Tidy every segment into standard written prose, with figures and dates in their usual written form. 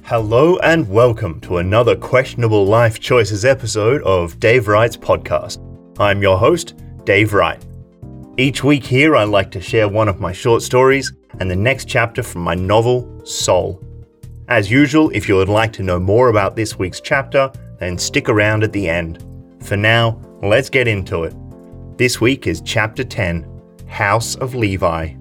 Hello and welcome to another Questionable Life Choices episode of Dave Wright's podcast. I'm your host, Dave Wright. Each week here I like to share one of my short stories and the next chapter from my novel, Soul. As usual, if you would like to know more about this week's chapter, then stick around at the end. For now, let's get into it. This week is Chapter 10, House of Levi.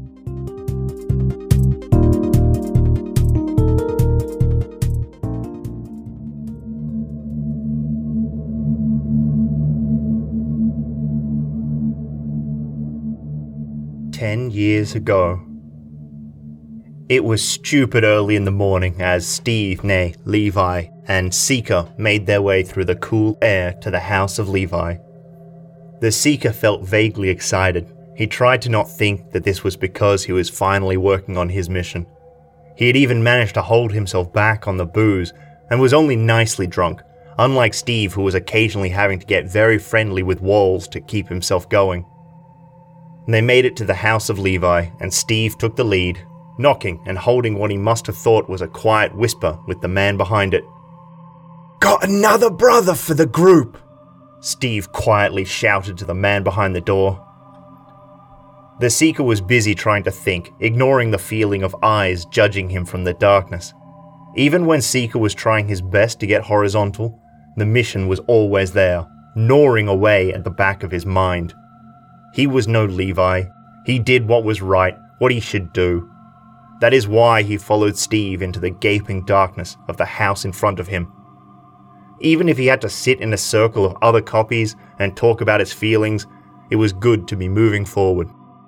Years ago. It was stupid early in the morning as Steve, nay, Levi, and Seeker made their way through the cool air to the House of Levi. The Seeker felt vaguely excited. He tried to not think that this was because he was finally working on his mission. He had even managed to hold himself back on the booze and was only nicely drunk, unlike Steve, who was occasionally having to get very friendly with walls to keep himself going. They made it to the House of Levi, and Steve took the lead, knocking and holding what he must have thought was a quiet whisper with the man behind it. "Got another brother for the group," Steve quietly shouted to the man behind the door. The Seeker was busy trying to think, ignoring the feeling of eyes judging him from the darkness. Even when Seeker was trying his best to get horizontal, the mission was always there, gnawing away at the back of his mind. He was no Levi. He did what was right, what he should do. That is why he followed Steve into the gaping darkness of the house in front of him. Even if he had to sit in a circle of other copies and talk about his feelings, it was good to be moving forward.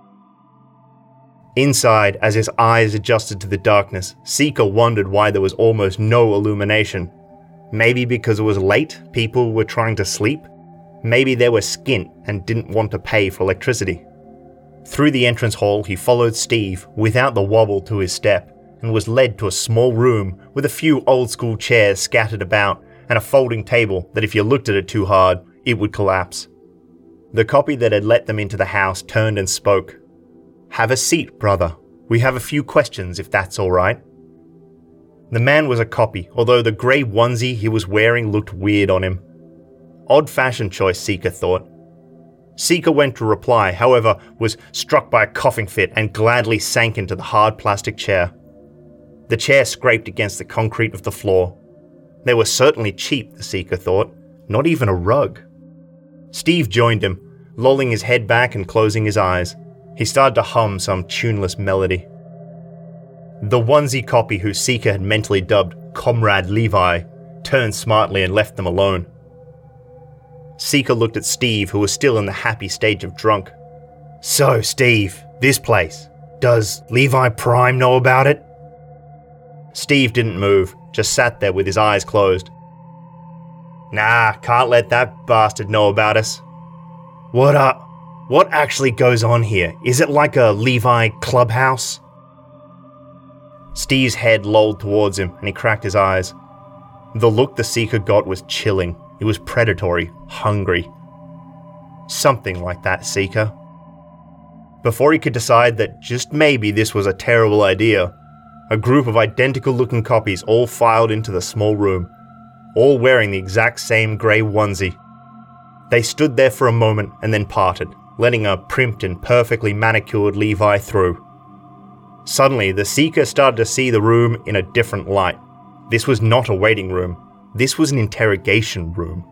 Inside, as his eyes adjusted to the darkness, Seeker wondered why there was almost no illumination. Maybe because it was late, people were trying to sleep? Maybe they were skint and didn't want to pay for electricity. Through the entrance hall, he followed Steve without the wobble to his step and was led to a small room with a few old-school chairs scattered about and a folding table that if you looked at it too hard, it would collapse. The copy that had let them into the house turned and spoke. "Have a seat, brother. We have a few questions if that's all right." The man was a copy, although the grey onesie he was wearing looked weird on him. Odd fashion choice, Seeker thought. Seeker went to reply, however, was struck by a coughing fit and gladly sank into the hard plastic chair. The chair scraped against the concrete of the floor. They were certainly cheap, the Seeker thought. Not even a rug. Steve joined him, lolling his head back and closing his eyes. He started to hum some tuneless melody. The onesie copy who Seeker had mentally dubbed Comrade Levi turned smartly and left them alone. Seeker looked at Steve, who was still in the happy stage of drunk. "So, Steve, this place. Does Levi Prime know about it?" Steve didn't move, just sat there with his eyes closed. "Nah, can't let that bastard know about us." What actually goes on here? Is it like a Levi clubhouse?" Steve's head lolled towards him, and he cracked his eyes. The look the Seeker got was chilling. It was predatory, hungry. Something like that, Seeker. Before he could decide that just maybe this was a terrible idea, a group of identical-looking copies all filed into the small room, all wearing the exact same grey onesie. They stood there for a moment and then parted, letting a primped and perfectly manicured Levi through. Suddenly, the Seeker started to see the room in a different light. This was not a waiting room. This was an interrogation room.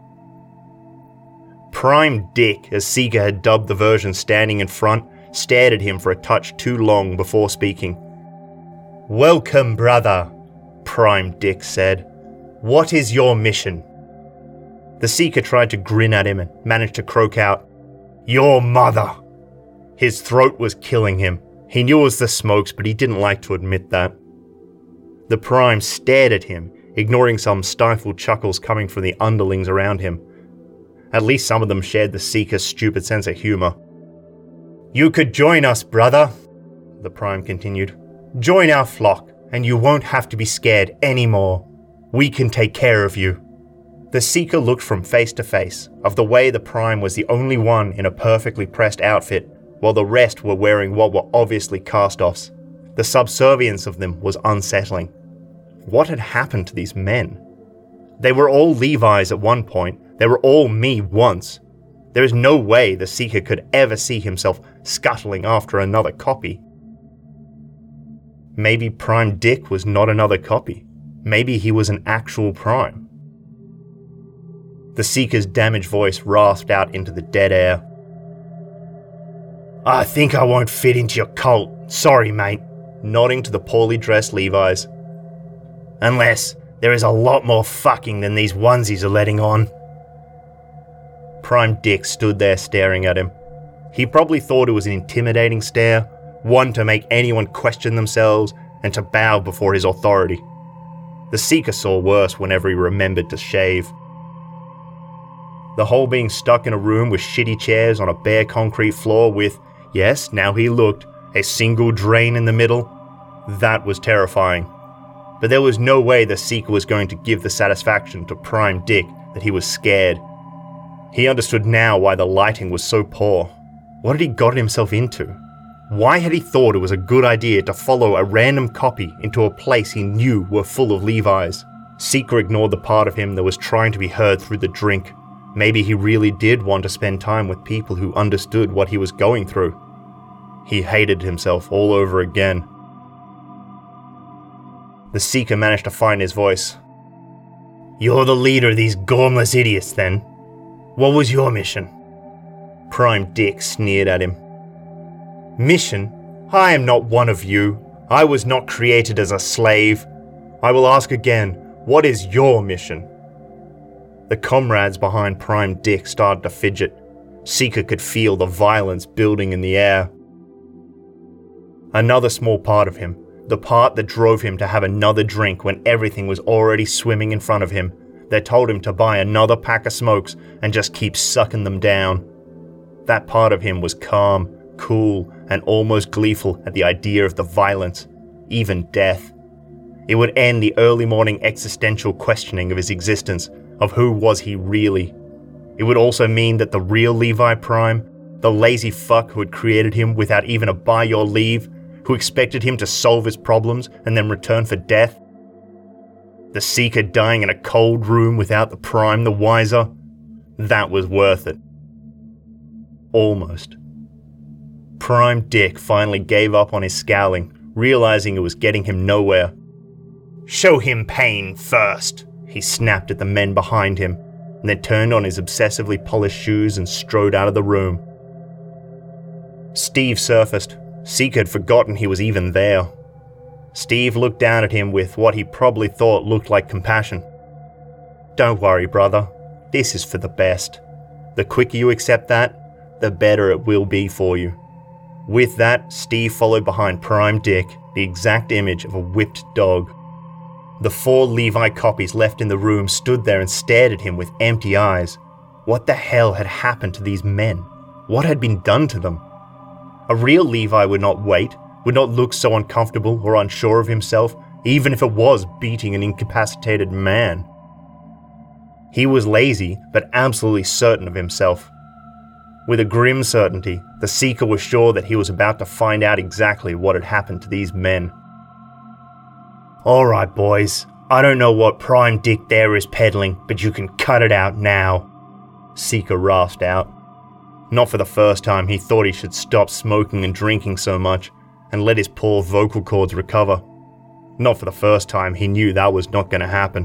Prime Dick, as Seeker had dubbed the version standing in front, stared at him for a touch too long before speaking. "Welcome, brother," Prime Dick said. "What is your mission?" The Seeker tried to grin at him and managed to croak out, "Your mother." His throat was killing him. He knew it was the smokes, but he didn't like to admit that. The Prime stared at him, ignoring some stifled chuckles coming from the underlings around him. At least some of them shared the Seeker's stupid sense of humor. "You could join us, brother," the Prime continued. "Join our flock, and you won't have to be scared anymore. We can take care of you." The Seeker looked from face to face, of the way the Prime was the only one in a perfectly pressed outfit, while the rest were wearing what were obviously cast-offs. The subservience of them was unsettling. What had happened to these men? They were all Levi's at one point. They were all me once. There is no way the Seeker could ever see himself scuttling after another copy. Maybe Prime Dick was not another copy. Maybe he was an actual Prime. The Seeker's damaged voice rasped out into the dead air. I think I won't fit into your cult. Sorry, mate. Nodding to the poorly dressed Levi's. Unless there is a lot more fucking than these onesies are letting on. Prime Dick stood there staring at him. He probably thought it was an intimidating stare, one to make anyone question themselves and to bow before his authority. The Seeker saw worse whenever he remembered to shave. The whole being stuck in a room with shitty chairs on a bare concrete floor with, yes, now he looked, a single drain in the middle, that was terrifying. But there was no way the Seeker was going to give the satisfaction to Prime Dick that he was scared. He understood now why the lighting was so poor. What had he gotten himself into? Why had he thought it was a good idea to follow a random copy into a place he knew were full of Levi's? Seeker ignored the part of him that was trying to be heard through the drink. Maybe he really did want to spend time with people who understood what he was going through. He hated himself all over again. The Seeker managed to find his voice. You're the leader of these gormless idiots, then. What was your mission? Prime Dick sneered at him. Mission? I am not one of you. I was not created as a slave. I will ask again, what is your mission? The comrades behind Prime Dick started to fidget. Seeker could feel the violence building in the air. Another small part of him, the part that drove him to have another drink when everything was already swimming in front of him, that told him to buy another pack of smokes and just keep sucking them down. That part of him was calm, cool, and almost gleeful at the idea of the violence, even death. It would end the early morning existential questioning of his existence, of who was he really. It would also mean that the real Levi Prime, the lazy fuck who had created him without even a by your leave, who expected him to solve his problems and then return for death, the Seeker dying in a cold room without the Prime the wiser, that was worth it. Almost. Prime Dick finally gave up on his scowling, realizing it was getting him nowhere. Show him pain first, he snapped at the men behind him, and then turned on his obsessively polished shoes and strode out of the room. Steve surfaced. Seeker had forgotten he was even there. Steve looked down at him with what he probably thought looked like compassion. Don't worry, brother. This is for the best. The quicker you accept that, the better it will be for you. With that, Steve followed behind Prime Dick, the exact image of a whipped dog. The 4 Levi copies left in the room stood there and stared at him with empty eyes. What the hell had happened to these men? What had been done to them? A real Levi would not wait, would not look so uncomfortable or unsure of himself, even if it was beating an incapacitated man. He was lazy, but absolutely certain of himself. With a grim certainty, the Seeker was sure that he was about to find out exactly what had happened to these men. Alright boys, I don't know what Prime Dick there is peddling, but you can cut it out now, Seeker rasped out. Not for the first time, he thought he should stop smoking and drinking so much, and let his poor vocal cords recover. Not for the first time, he knew that was not going to happen.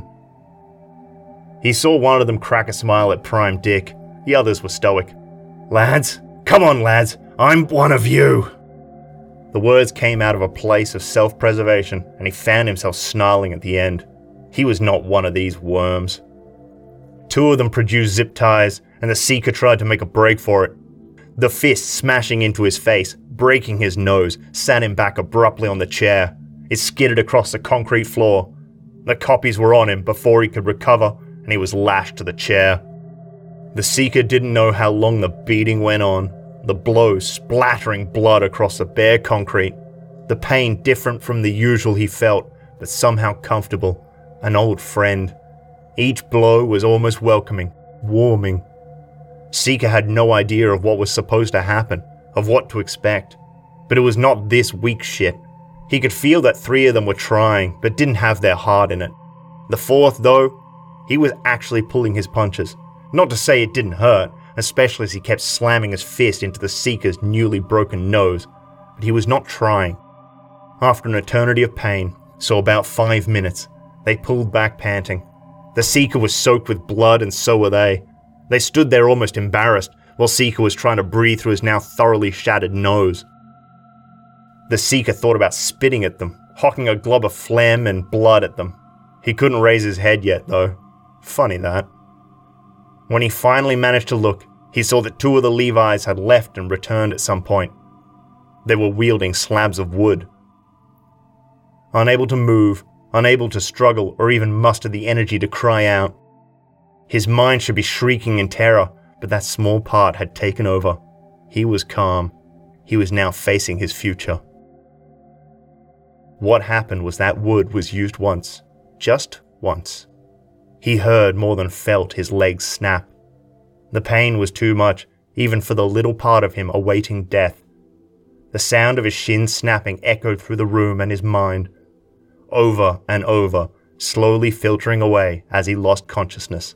He saw one of them crack a smile at Prime Dick, the others were stoic. Lads, come on lads, I'm one of you! The words came out of a place of self-preservation, and he found himself snarling at the end. He was not one of these worms. 2 of them produced zip ties, and the Seeker tried to make a break for it. The fist smashing into his face, breaking his nose, sat him back abruptly on the chair. It skidded across the concrete floor. The copies were on him before he could recover, and he was lashed to the chair. The Seeker didn't know how long the beating went on, the blows splattering blood across the bare concrete, the pain different from the usual he felt, but somehow comfortable, an old friend. Each blow was almost welcoming, warming. Seeker had no idea of what was supposed to happen, of what to expect, but it was not this weak shit. He could feel that 3 of them were trying, but didn't have their heart in it. The 4th, though, he was actually pulling his punches. Not to say it didn't hurt, especially as he kept slamming his fist into the Seeker's newly broken nose, but he was not trying. After an eternity of pain, so about 5 minutes, they pulled back panting. The Seeker was soaked with blood and so were they. They stood there almost embarrassed, while Seeker was trying to breathe through his now thoroughly shattered nose. The Seeker thought about spitting at them, hocking a glob of phlegm and blood at them. He couldn't raise his head yet, though. Funny that. When he finally managed to look, he saw that 2 of the Levis had left and returned at some point. They were wielding slabs of wood. Unable to move, unable to struggle or even muster the energy to cry out. His mind should be shrieking in terror, but that small part had taken over. He was calm. He was now facing his future. What happened was that wood was used once. Just once. He heard more than felt his legs snap. The pain was too much, even for the little part of him awaiting death. The sound of his shins snapping echoed through the room and his mind. Over and over, slowly filtering away as he lost consciousness.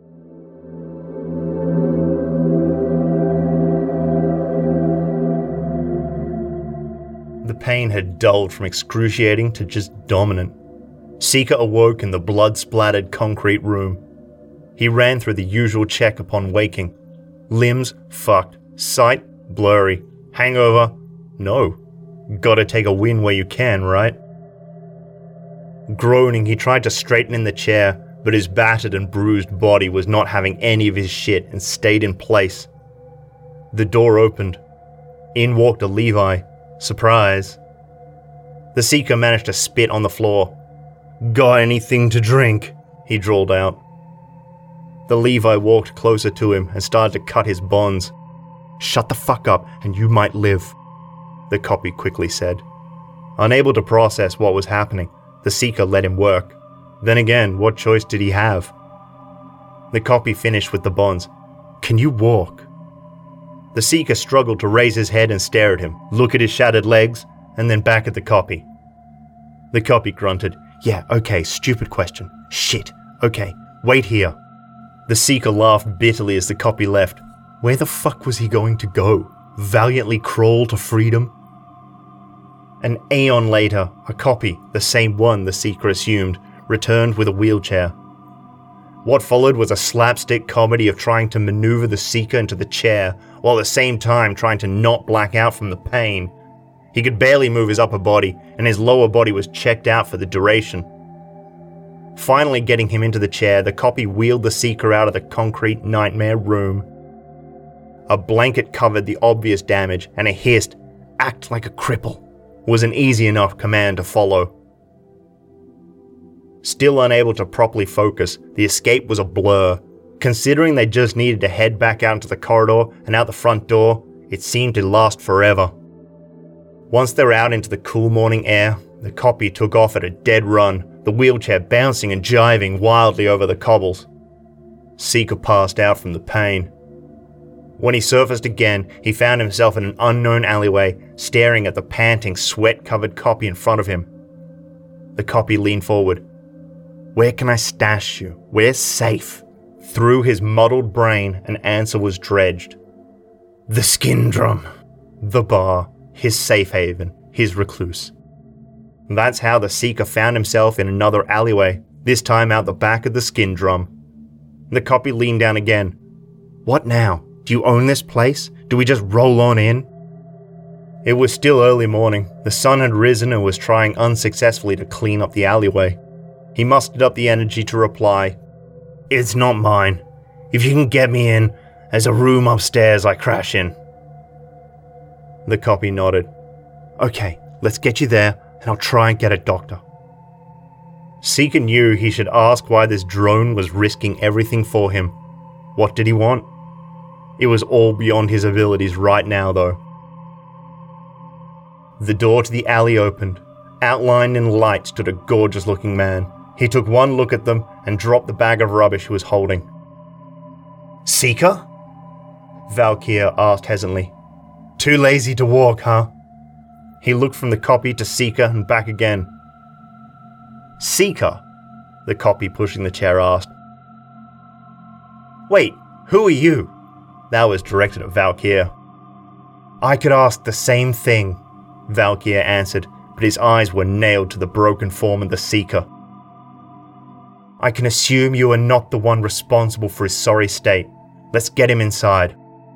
The pain had dulled from excruciating to just dominant. Seeker awoke in the blood-splattered concrete room. He ran through the usual check upon waking. Limbs fucked, sight blurry, hangover no. Gotta take a win where you can, right? Groaning, he tried to straighten in the chair, but his battered and bruised body was not having any of his shit and stayed in place. The door opened. In walked a Levi. Surprise. The Seeker managed to spit on the floor. "Got anything to drink?" he drawled out. The Levi walked closer to him and started to cut his bonds. "Shut the fuck up and you might live," the copy quickly said. Unable to process what was happening, the Seeker let him work. Then again, what choice did he have? The copy finished with the bonds. "Can you walk?" The Seeker struggled to raise his head and stare at him, look at his shattered legs, and then back at the copy. The copy grunted. "Yeah, okay, stupid question. Shit. Okay, wait here." The Seeker laughed bitterly as the copy left. Where the fuck was he going to go? Valiantly crawl to freedom? An aeon later, a copy, the same one the Seeker assumed, returned with a wheelchair. What followed was a slapstick comedy of trying to maneuver the Seeker into the chair, while at the same time trying to not black out from the pain. He could barely move his upper body, and his lower body was checked out for the duration. Finally getting him into the chair, the copy wheeled the Seeker out of the concrete nightmare room. A blanket covered the obvious damage, and a hissed, "Act like a cripple," was an easy enough command to follow. Still unable to properly focus, the escape was a blur. Considering they just needed to head back out into the corridor and out the front door, it seemed to last forever. Once they were out into the cool morning air, the copy took off at a dead run, the wheelchair bouncing and jiving wildly over the cobbles. Seeker passed out from the pain. When he surfaced again, he found himself in an unknown alleyway, staring at the panting, sweat-covered copy in front of him. The copy leaned forward. "Where can I stash you? We're safe." Through his muddled brain, an answer was dredged. The skin drum. The bar. His safe haven. His recluse. That's how the Seeker found himself in another alleyway, this time out the back of the skin drum. The copy leaned down again. "What now? Do you own this place? Do we just roll on in?" It was still early morning. The sun had risen and was trying unsuccessfully to clean up the alleyway. He mustered up the energy to reply. "It's not mine. If you can get me in, there's a room upstairs I crash in." The copy nodded. "Okay, let's get you there, and I'll try and get a doctor." Seeker knew he should ask why this drone was risking everything for him. What did he want? It was all beyond his abilities right now, though. The door to the alley opened. Outlined in light stood a gorgeous-looking man. He took one look at them and dropped the bag of rubbish he was holding. "Seeker?" Valkyr asked hesitantly. "Too lazy to walk, huh?" He looked from the copy to Seeker and back again. "Seeker?" the copy pushing the chair asked. "Wait, who are you?" That was directed at Valkyr. "I could ask the same thing," Valkyr answered, but his eyes were nailed to the broken form of the Seeker. "I can assume you are not the one responsible for his sorry state. Let's get him inside."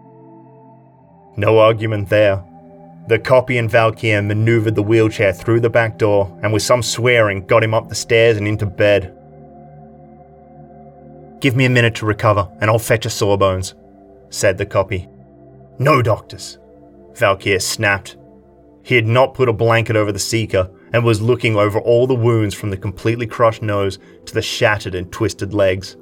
No argument there. The copy and Valkyr maneuvered the wheelchair through the back door and with some swearing got him up the stairs and into bed. "Give me a minute to recover and I'll fetch a Sawbones," said the copy. "No doctors," Valkyr snapped. He had not put a blanket over the Seeker and was looking over all the wounds from the completely crushed nose to the shattered and twisted legs.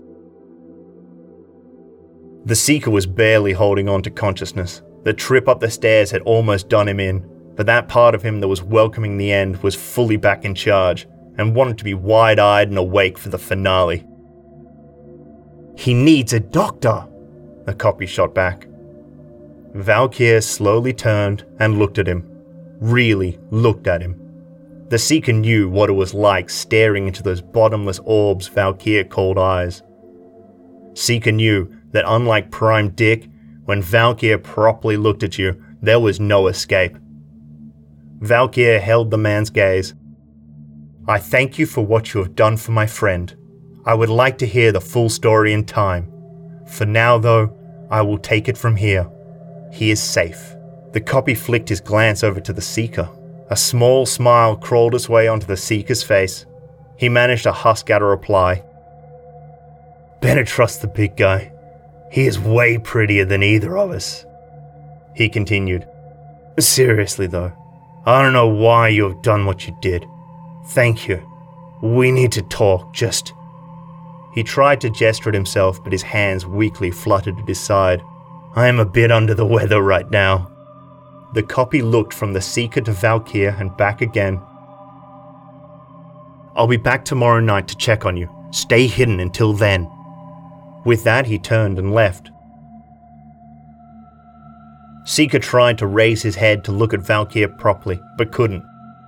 The Seeker was barely holding on to consciousness. The trip up the stairs had almost done him in, but that part of him that was welcoming the end was fully back in charge and wanted to be wide-eyed and awake for the finale. "He needs a doctor," the copy shot back. Valkyr slowly turned and looked at him. Really looked at him. The Seeker knew what it was like staring into those bottomless orbs Valkyr called eyes. Seeker knew that unlike Prime Dick, when Valkyr properly looked at you, there was no escape. Valkyr held the man's gaze. "I thank you for what you have done for my friend. I would like to hear the full story in time. For now, though, I will take it from here. He is safe." The copy flicked his glance over to the Seeker. A small smile crawled its way onto the Seeker's face. He managed to husk out a reply. "Better trust the big guy. He is way prettier than either of us." He continued. "Seriously though, I don't know why you have done what you did. Thank you. We need to talk, just..." He tried to gesture at himself, but his hands weakly fluttered at his side. "I am a bit under the weather right now." The copy looked from the Seeker to Valkyr and back again. "I'll be back tomorrow night to check on you. Stay hidden until then." With that, he turned and left. Seeker tried to raise his head to look at Valkyr properly, but couldn't.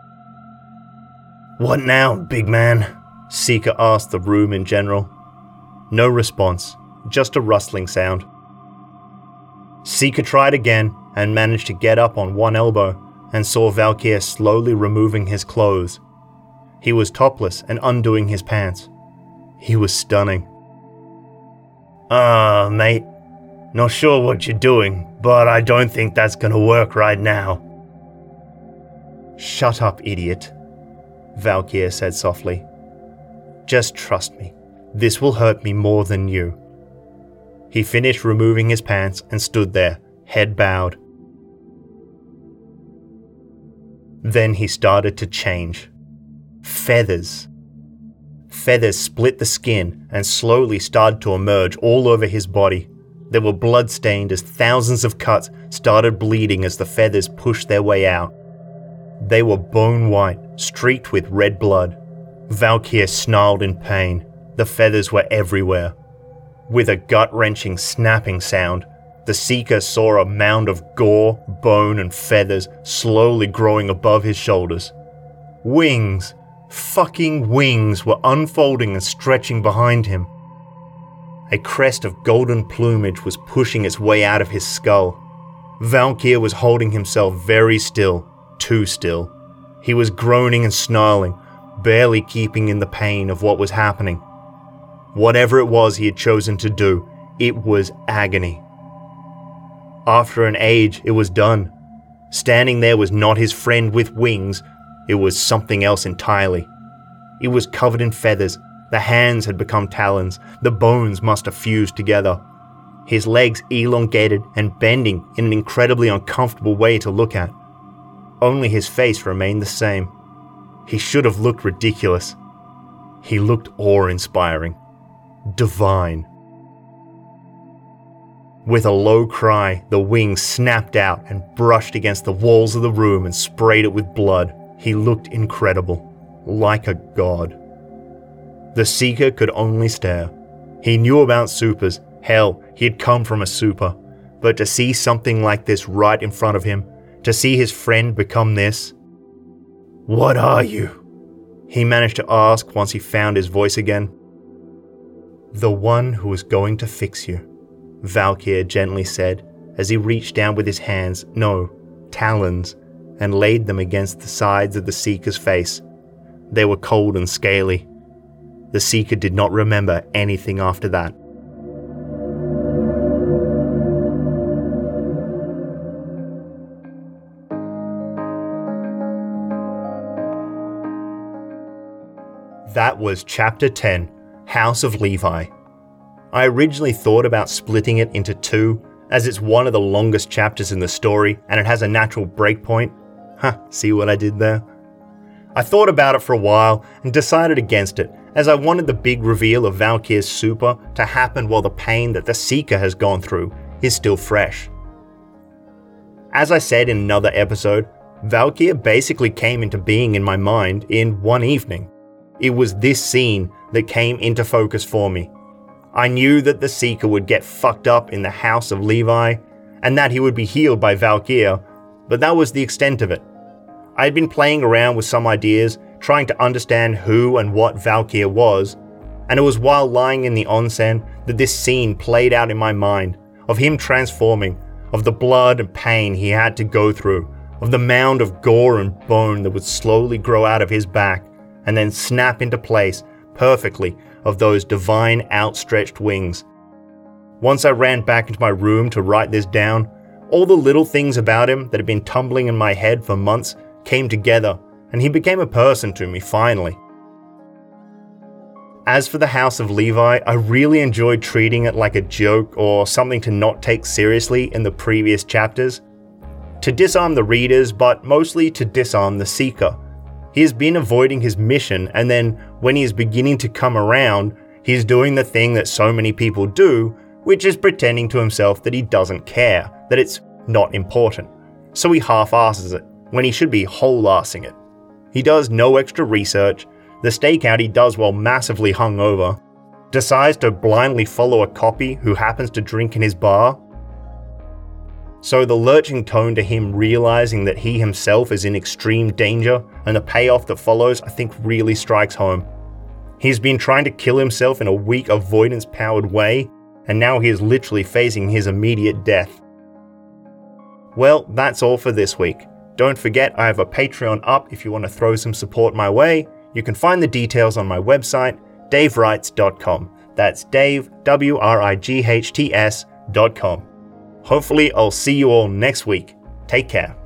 "What now, big man?" Seeker asked the room in general. No response, just a rustling sound. Seeker tried again and managed to get up on one elbow and saw Valkyr slowly removing his clothes. He was topless and undoing his pants. He was stunning. Mate, not sure what you're doing, but I don't think that's gonna work right now." "Shut up, idiot," Valkyr said softly. "Just trust me. This will hurt me more than you." He finished removing his pants and stood there, head bowed. Then he started to change. Feathers. Feathers split the skin and slowly started to emerge all over his body. They were blood-stained as thousands of cuts started bleeding as the feathers pushed their way out. They were bone-white, streaked with red blood. Valkyr snarled in pain. The feathers were everywhere. With a gut-wrenching snapping sound, the Seeker saw a mound of gore, bone, and feathers slowly growing above his shoulders. Wings, fucking wings, were unfolding and stretching behind him. A crest of golden plumage was pushing its way out of his skull. Valkyr was holding himself very still, too still. He was groaning and snarling, barely keeping in the pain of what was happening. Whatever it was he had chosen to do, it was agony. After an age, it was done. Standing there was not his friend with wings, it was something else entirely. It was covered in feathers, the hands had become talons, the bones must have fused together. His legs elongated and bending in an incredibly uncomfortable way to look at. Only his face remained the same. He should have looked ridiculous. He looked awe-inspiring. Divine. With a low cry, the wings snapped out and brushed against the walls of the room and sprayed it with blood. He looked incredible, like a god. The Seeker could only stare. He knew about supers. Hell, he had come from a super. But to see something like this right in front of him, to see his friend become this, "What are you?" he managed to ask once he found his voice again. "The one who is going to fix you," Valkyr gently said as he reached down with his hands, no, talons, and laid them against the sides of the Seeker's face. They were cold and scaly. The Seeker did not remember anything after that. That was Chapter 10, House of Levi. I originally thought about splitting it into two, as it's one of the longest chapters in the story and it has a natural breakpoint. See what I did there? I thought about it for a while and decided against it, as I wanted the big reveal of Valkyr's super to happen while the pain that the Seeker has gone through is still fresh. As I said in another episode, Valkyr basically came into being in my mind in one evening. It was this scene that came into focus for me. I knew that the Seeker would get fucked up in the House of Levi, and that he would be healed by Valkyr, but that was the extent of it. I had been playing around with some ideas, trying to understand who and what Valkyr was, and it was while lying in the onsen that this scene played out in my mind, of him transforming, of the blood and pain he had to go through, of the mound of gore and bone that would slowly grow out of his back, and then snap into place perfectly of those divine outstretched wings. Once I ran back into my room to write this down, all the little things about him that had been tumbling in my head for months came together, and he became a person to me finally. As for the House of Levi, I really enjoyed treating it like a joke or something to not take seriously in the previous chapters. To disarm the readers, but mostly to disarm the Seeker. He has been avoiding his mission, and then when he is beginning to come around, he's doing the thing that so many people do, which is pretending to himself that he doesn't care, that it's not important. So he half-asses it, when he should be whole-assing it. He does no extra research, the stakeout he does while massively hungover, decides to blindly follow a copy who happens to drink in his bar. So the lurching tone to him realizing that he himself is in extreme danger, and the payoff that follows, I think really strikes home. He's been trying to kill himself in a weak avoidance-powered way, and now he is literally facing his immediate death. Well, that's all for this week. Don't forget I have a Patreon up if you want to throw some support my way. You can find the details on my website, davewrights.com. That's Dave, WRIGHTS.com. Hopefully I'll see you all next week. Take care.